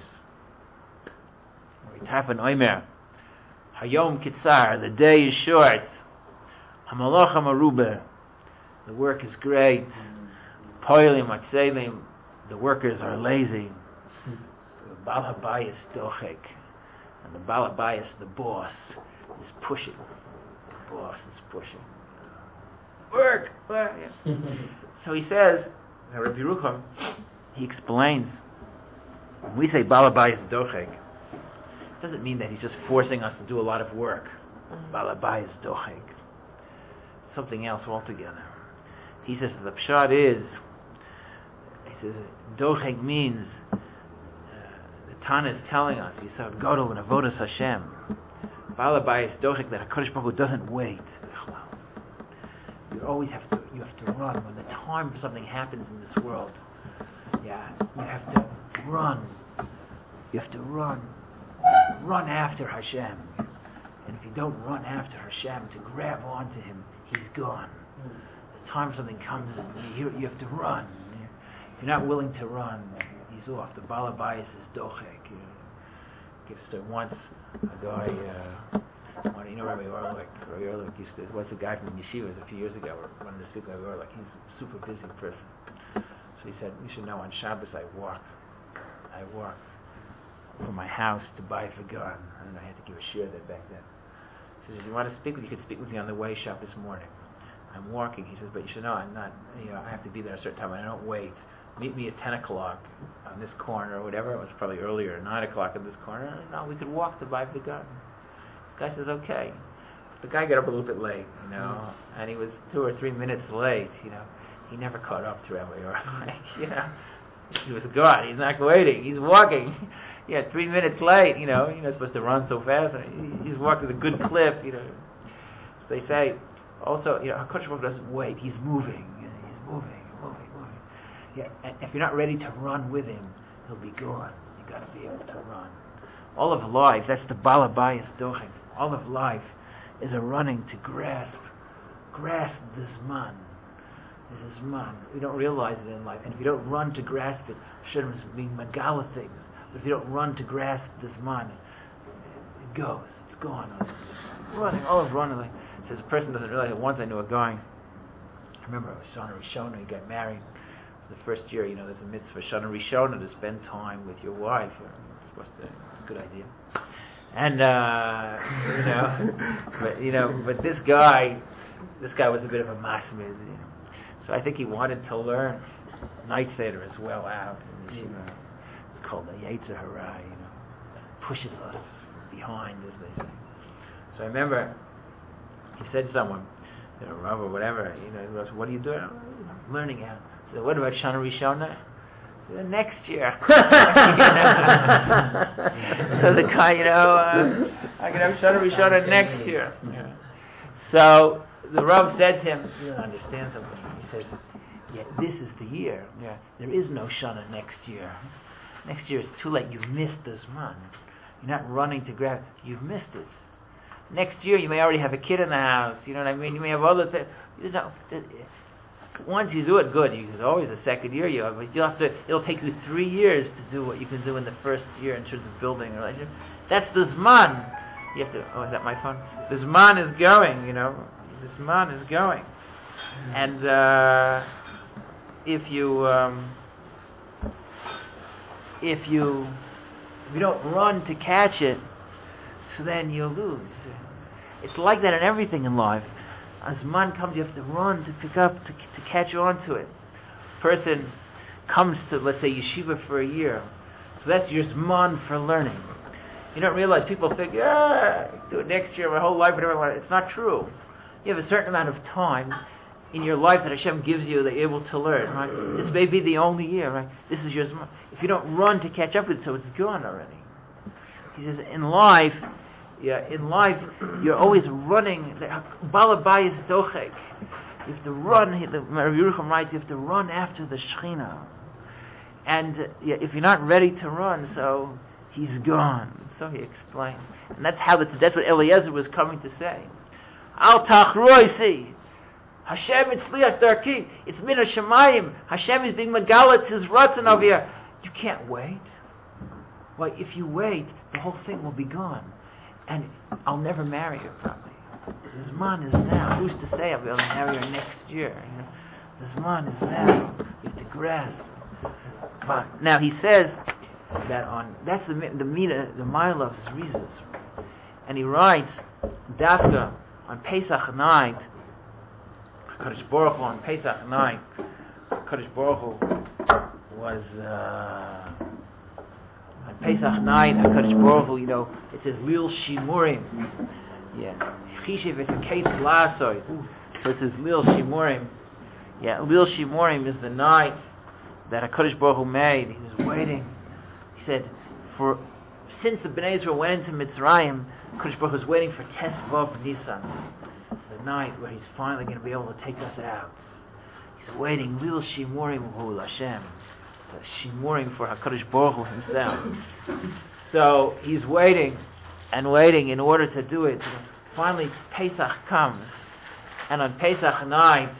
Tafen Omer. Hayom Kitzar. The day is short. Hamalocha Marubeh. The work is great. Poilim Atzelim. The workers are lazy. The Baal Habayis Dochek. And the Baal Habayis, the boss, is pushing. The boss is pushing. Work! So he says, Rabbi Yerucham, he explains, when we say Balabayis Dochek, it doesn't mean that he's just forcing us to do a lot of work. Balabayis Dochek. Something else altogether. He says the pshat is, he says, Dochek means, the Tana is telling us, he said, Godel and Avodas Hashem. Balabayis Dochek, that HaKadosh Baruch Hu doesn't wait. You have to run. When the time for something happens in this world, you have to run. You have to run. Run after Hashem. And if you don't run after Hashem to grab onto Him, He's gone. The time for something comes and you have to run. If you're not willing to run, He's off. The Balabayis is Dochek. Once a guy, Rabbi Orlik used to, was a guy from Yeshivas a few years ago, wanted to speak with Rabbi Orlik. He's a super busy person. So he said, you should know, on Shabbos I walk from my house to Bayit Vagan. And I had to give a shir there back then. So he says, you want to speak with me? You could speak with me on the way Shabbos morning. I'm walking. He says, but you should know, I'm not, I have to be there at a certain time, and I don't wait. Meet me at 10 o'clock on this corner or whatever. It was probably earlier, 9 o'clock on this corner. No, we could walk to Bayit Vagan. This guy says, okay. The guy got up a little bit late, and he was 2 or 3 minutes late, He never caught up to Rabbi Orlik, He was gone. He's not waiting. He's walking. 3 minutes late, You're not supposed to run so fast. He's walked at a good clip, So they say, also, HaKadosh Baruch Hu doesn't wait. He's moving. He's moving. And if you're not ready to run with Him, He'll be gone. You got to be able to run. All of life, that's the Balabayis Dochek. All of life is a running to grasp the Zman. This is Zman. We don't realize it in life. And if you don't run to grasp it, Hashem is being Magala things. But if you don't run to grasp the Zman, it goes. It's gone. Running, all of running. It says a person doesn't realize it. Once I knew a guy, I remember it was Shana Rishona, he got married. The first year, there's a mitzvah Shana Rishona to spend time with your wife. It's a good idea. And but this guy was a bit of a masmid, So I think he wanted to learn Night Seder as well out in the yeshiva. It's called the Yetzer Hara, pushes us behind, as they say. So I remember he said to someone, Rav or whatever, what are you doing? Learning out. So what about Shana Rishona? Next year. So the guy, I can have Shana Rishona next year. So the Rav said to him, you don't understand something. He says, this is the year. There is no Shana next year. Next year it's too late. You've missed this Zman. You're not running to grab it. You've missed it. Next year you may already have a kid in the house. You know what I mean? You may have other things. Once you do it, good. There's always a second year. It'll take you 3 years to do what you can do in the first year in terms of building a relationship. That's the Zman. You have to. Oh, is that my phone? The Zman is going. The Zman is going. And if you don't run to catch it, so then you'll lose. It's like that in everything in life. As Zman comes, you have to run to pick up, to catch on to it. Person comes to, let's say, yeshiva for a year. So that's your Zman for learning. You don't realize, people think, do it next year, my whole life, whatever. It's not true. You have a certain amount of time in your life that Hashem gives you that you're able to learn, right? This may be the only year, right? This is your Zman. If you don't run to catch up with it, so it's gone already. He says, in life, you're always running. Balabayis Dochek. You have to run. Rabbi Yerucham writes, you have to run after the Shekhinah. And if you're not ready to run, so He's gone. So he explains, and that's what Eliezer was coming to say. Al tachroisi, Hashem itzliach darki. It's min hashemayim. Hashem is being magalat His ratzon over here. You can't wait. Why, if you wait, the whole thing will be gone. And I'll never marry her, probably. The Zman is now. Who's to say I'll be able to marry her next year? The Zman is now. You have to grasp. Now he says that that's the mile of Zrizas. And he writes, Dafka, on Pesach night, Kadosh Baruch Hu, on Pesach night, Kadosh Baruch Hu was on Pesach night. HaKadosh Baruch Hu, it says Lil Shimurim. Yeah, Chishev is a Kate Lasos. So it says Lil Shimurim. Yeah, Lil Shimurim is the night that HaKadosh Baruch Hu made. He was waiting. He said, since the Bnei Israel went into Mitzrayim, HaKadosh Baruch Hu was waiting for Tes Vav Nisan, the night where He's finally going to be able to take us out. He's waiting. Lil Shimurim Hu Hashem. It's a Shimurim for HaKadosh Baruch Hu Himself. So He's waiting and waiting in order to do it. Finally, Pesach comes, and on Pesach night,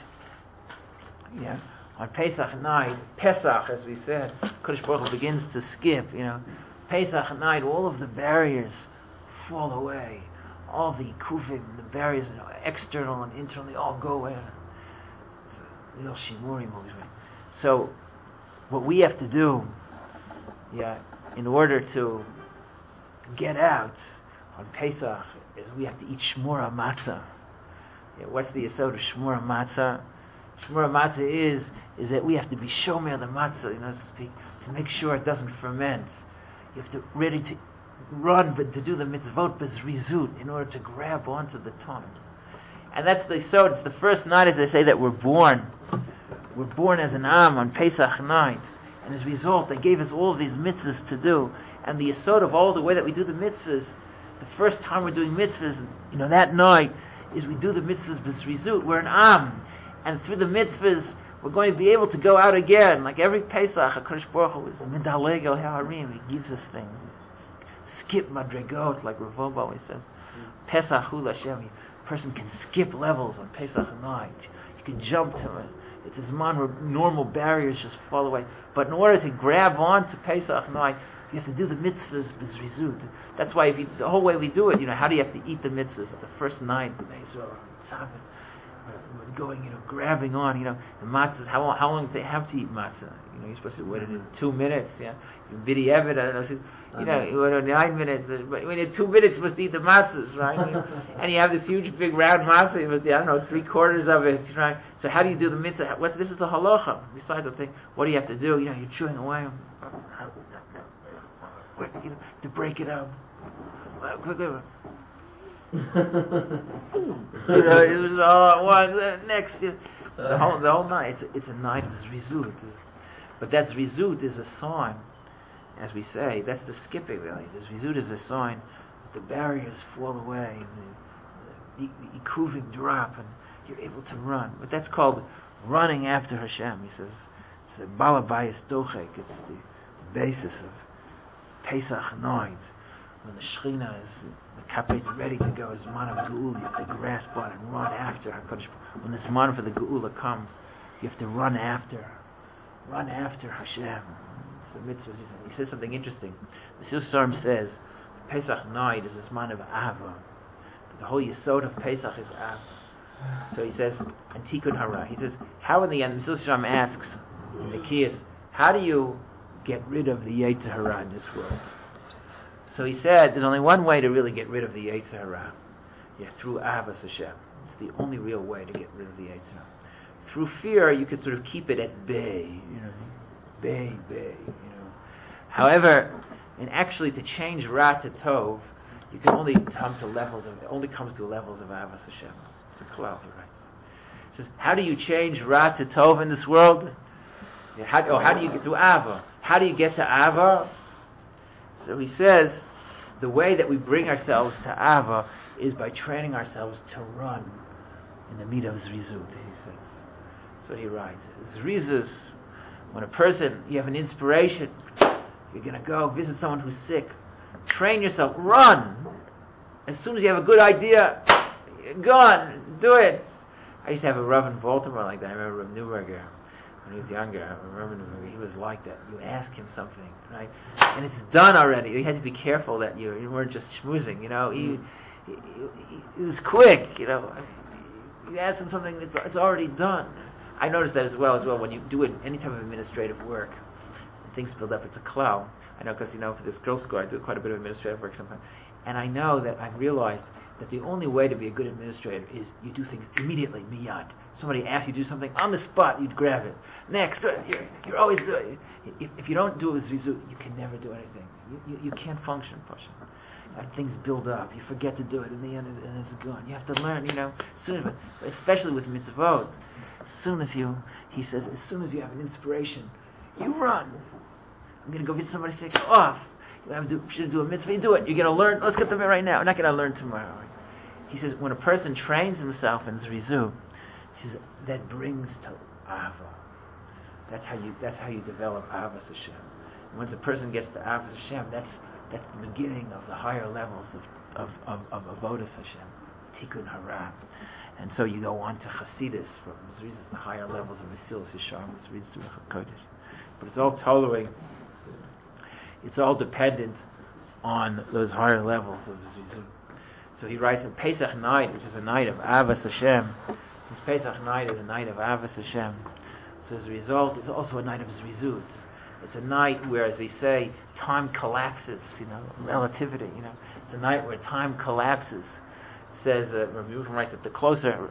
Pesach, as we said, Kadosh Baruch Hu begins to skip. Pesach night, all of the barriers fall away. All the kufim, the barriers, external and internally, all go away. Little shimurim. So, what we have to do, in order to get out on Pesach, is we have to eat shmura matzah. What's the yesod of shmura matzah? Shmura matzah is that we have to be shomer the matzah, so to speak, to make sure it doesn't ferment. You have to ready to run, but to do the mitzvot bezrizut in order to grab onto the tongue. And that's the yesod. It's the first night, as they say, that we're born. We're born as an am on Pesach night, and as a result, they gave us all of these mitzvahs to do. And the yesod of all the way that we do the mitzvahs, the first time we're doing mitzvahs, that night, is we do the mitzvahs bezrizut. We're an am. And through the mitzvahs, we're going to be able to go out again. Like every Pesach, HaKadosh Baruch Hu is midaleg el ha'arim. He gives us things. Skip madregot, like Rav Wolbe always says. Pesach hu l'Hashem. A person can skip levels on Pesach night. You can jump to it. It's a zman where normal barriers just fall away. But in order to grab on to Pesach night, you have to do the mitzvahs b'zrizut. That's why the whole way we do it, how do you have to eat the mitzvahs? It's the first night, the Israel, Tzavin. We're going, grabbing on, the matzahs. How long do they have to eat matzah? You're supposed to wait in 2 minutes. You b'di'evet, I don't know. 9 minutes. But when in 2 minutes, you must eat the matzahs, right? And you have this huge, big, round matzah. You must eat, 3/4 of it, right? So how do you do the mitzvah? This is the halacha. Besides the thing, what do you have to do? You're chewing away. To break it up. Quickly. It was all at once. Next, the whole night. It's a night of zrizut, but that zrizut is a sign, as we say. That's the skipping, really. The zrizut is a sign that the barriers fall away, and the ikuvim drop, and you're able to run. But that's called running after Hashem. He says it's the balabayis dochek. It's the basis of Pesach night. When the Shekhinah the Kappa is ready to go, as man of Geula, you have to grasp on and run after HaKadosh. When this man for the Geula comes, you have to run after Hashem. It's the mitzvah. He says something interesting. The Sisarm says, Pesach night is this man of Ava. The whole yesod of Pesach is Ava. So he says, and Tikkun Hara. He says, how in the end, the Sisarm asks in the Kiyas, how do you get rid of the Yetzer Hara in this world? So he said, there's only one way to really get rid of the Yetzer Hara. Through Ahavas Hashem. It's the only real way to get rid of the Yetzer Hara. Through fear, you could sort of keep it at bay. Bay. However, actually to change Ra to Tov, you can only come to levels of, it only comes to levels of Ahavas Hashem. It's a klal, he writes. He says, how do you change Ra to Tov in this world? How do you get to Ava? How do you get to Ava? So he says, the way that we bring ourselves to Ava is by training ourselves to run in the midah of Zrizut, he says. So he writes, Zrizus, when you have an inspiration, you're going to go visit someone who's sick, train yourself, run. As soon as you have a good idea, go on, do it. I used to have a Rav in Baltimore like that. I remember Rav Neuberger. When he was younger, I remember he was like that. You ask him something, right? And it's done already. You had to be careful that you weren't just schmoozing, He was quick, You ask him something, it's already done. I noticed that as well when you do any type of administrative work, things build up. It's a klal. I know because, for this girls' school, I do quite a bit of administrative work sometimes. And I know that I've realized that the only way to be a good administrator is you do things immediately, miyad. Somebody asks you to do something on the spot, you'd grab it. Next, you're always doing it. If you don't do it with zrizut, you can never do anything. You can't function, Pasha. Things build up. You forget to do it, in the end, and it's gone. You have to learn, soon, but especially with mitzvot. He says, as soon as you have an inspiration, you run. I'm going to go get somebody sick. Off. You should do a mitzvah. You do it. You're going to learn. Let's get to it right now. I'm not going to learn tomorrow. He says, when a person trains himself in zrizut, he says, that brings to Ava. That's how you develop Avas Hashem. And once a person gets to Avas Hashem, that's the beginning of the higher levels of Avodas Hashem, Tikkun Hara. And so you go on to Chasidus, from Zrizus, the higher levels of Mesilas Yesharim, Zrizus Ruach HaKodesh. But it's all totally, it's all dependent on those higher levels of Zrizut. So he writes in Pesach night, which is a night of Avas Hashem. Since Pesach night is a night of Avas Hashem, so as a result, it's also a night of Zrizut. It's a night where, as they say, time collapses. Relativity. It's a night where time collapses. It says Rabbi Yerucham writes that the closer,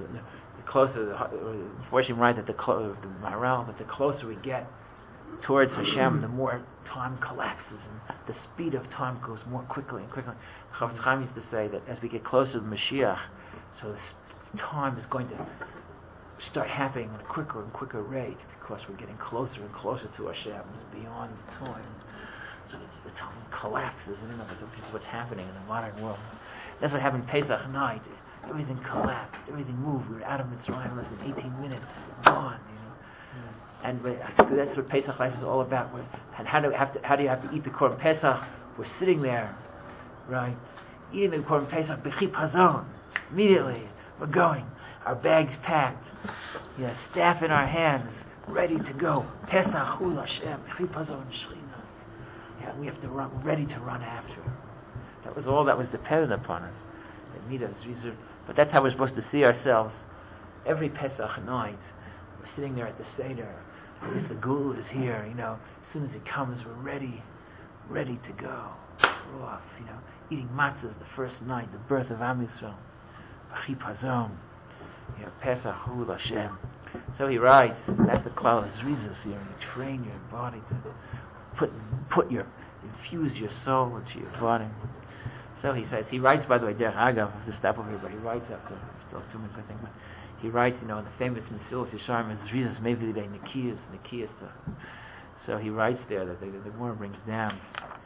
Forshim writes that the Maharal, that the closer we get towards Hashem, the more time collapses, and the speed of time goes more quickly and quickly. Chafetz Chaim used to say that as we get closer to Mashiach, so the time is going to start happening at a quicker and quicker rate, because we're getting closer and closer to Hashem. It's beyond the time. So the time collapses, and this is what's happening in the modern world. That's what happened Pesach night. Everything collapsed, everything moved. We were out of Mitzrayim in less than 18 minutes, gone. And that's what Pesach life is all about. And how do you have to eat the Korban Pesach? We're sitting there, right, eating the Korban Pesach b'chip hazon. Immediately, we're going. Our bags packed, staff in our hands, ready to go. Pesach Chul Hashem, b'chip hazon shechina. We have to run, ready to run after. That was all that was dependent upon us. But that's how we're supposed to see ourselves. Every Pesach night, we're sitting there at the Seder, as if the Gula is here. As soon as he comes, we're ready to go. We're off. Eating matzahs the first night, the birth of Am Yisrael. B'chip hazon. Pesach Chul Hashem. So he writes, that's the klal zrizus here. You train your body to infuse your soul into your body. So he says, he writes, by the way, Derech Agav, I have to stop over here, but he writes after, still 2 minutes I think, but he writes, in the famous Mesilas Yesharim, zrizus maybe they nikiyas. So he writes there that the Gemara brings down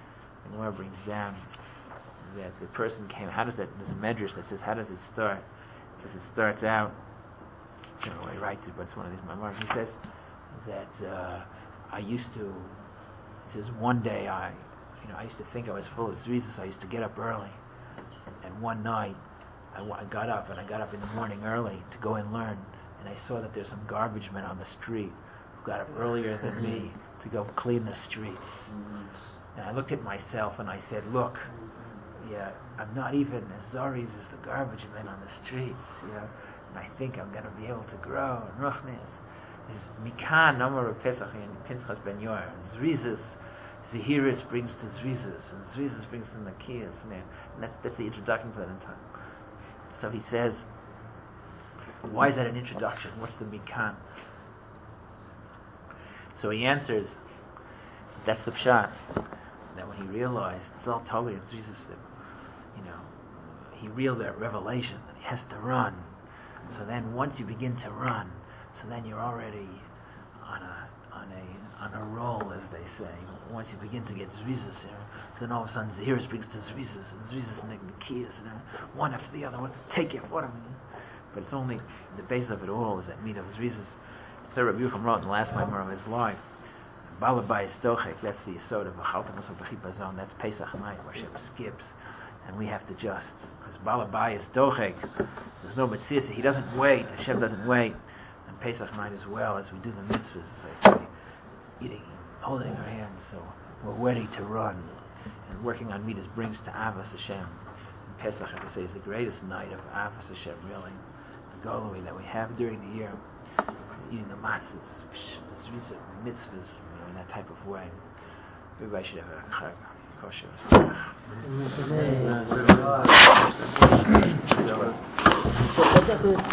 that the person came, there's a medrash that says, how does it start? It says it starts out, I don't know why he writes it, but it's one of these memoirs. He says that he says one day I used to think I was full of zrizus. I used to get up early, and one night I got up in the morning early to go and learn, and I saw that there's some garbage men on the street who got up earlier than me to go clean the streets. And I looked at myself and I said, look, I'm not even as zoriz as the garbage men on the streets, and I think I'm going to be able to grow. And Ruchnis is Mikan Nomar Pesach and Pinchas Ben Yoel. Zrizis, Zehiris brings to Zrizis, and Zrizis brings to Nakiyas, and that's the introduction to that in time. So he says, why is that an introduction? What's the Mikan? So he answers, that's the pshat, that when he realized, it's all totally of Jesus, that he realized that revelation that he has to run. So then once you begin to run, so then you're already on a roll, as they say. Once you begin to get zrizas, so then all of a sudden Zehiris brings to zrizas, and zrizas and Nekiyas, and then one after the other one, take it, what of it? But it's only, the base of it all is that meat of zrizas. So Rabbi Yerucham wrote in the last line of his life, Balabai Stochek, that's the Yesod of V'chaltamus of B'chip hazon, that's Pesach night, where Hashem skips, and we have to just, because Balabai is Stochek, there's no Metzias, he doesn't wait, Hashem doesn't wait, and Pesach night as well, as we do the mitzvahs, as I say, eating, holding our hands, so we're ready to run, and working on midas brings to Avas Hashem. And Pesach, I have to say, is the greatest night of Avas Hashem, really, the Goloi that we have during the year, eating the matzahs, the mitzvahs, in that type of way. Everybody should have a chag. kosher.